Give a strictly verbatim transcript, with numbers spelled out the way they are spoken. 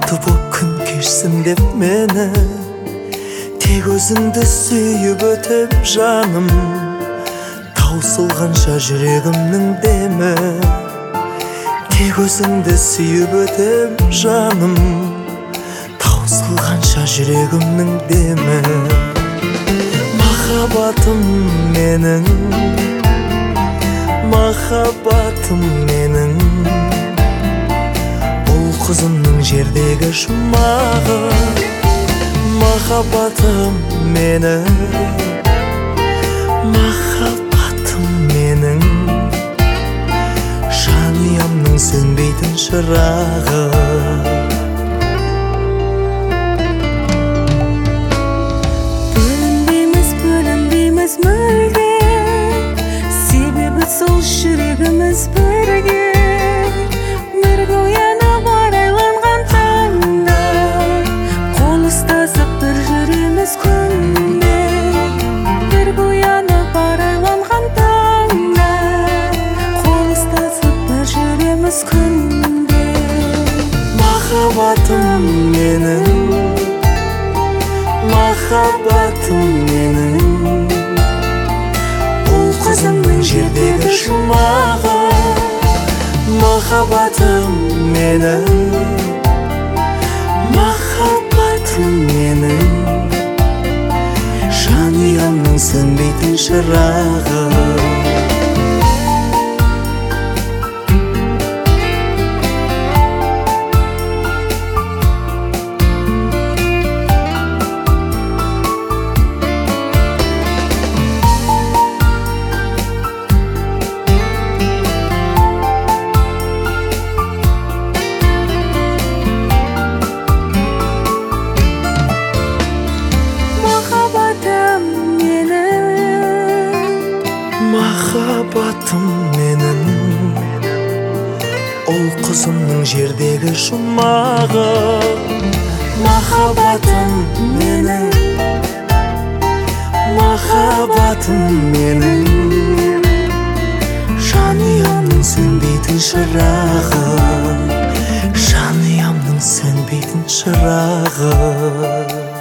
бақытты боп күн кешсін деп мені, тек өзіңді сүйіп өтіп жаным, таусылғанша жүрегімнің демі. Тек өзіңді сүйіп өтіп жаным, таусылғанша жүрегімнің демі. Махаббатым менің, махаббатым менің, ұл қызымның жердегі жұмағы. Махаббатым менің, махаббатым менің, жанұямның сөнбейтін шырағы. Бөлінбейміз, бөлінбейміз мүлде, себебі сол жүрегіміз бірге. Бірге оянып арайланған таңда, қол ұстасып бір жүреміз күнде. Бірге оянып арайланған таңда, қол ұстасып бір жүреміз күнде. Махаббатым менің, махаббатым менің, ұл қызымның жердегі жұмағы. Махаббатым менің, махаббатым менің, жанұямның сөнбейтін шырағы. Махаббатым менің, ұл қызымның жердегі жұмағы. Махаббатым менің, махаббатым менің, жанұямның сөнбейтін шырағы. Жанұямның сөнбейтін шырағы.